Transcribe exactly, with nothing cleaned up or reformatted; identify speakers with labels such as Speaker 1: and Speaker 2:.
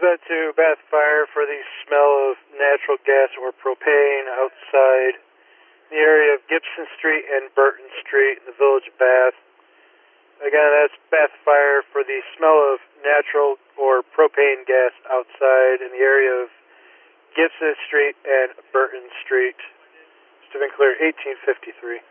Speaker 1: out to Bath Fire for the smell of natural gas or propane outside the area of Gibson Street and Burton Street in the village of Bath. Again, that's Bath Fire for the smell of natural or propane gas outside in the area of Gibson Street and Burton Street. Just to be clear, eighteen fifty-three.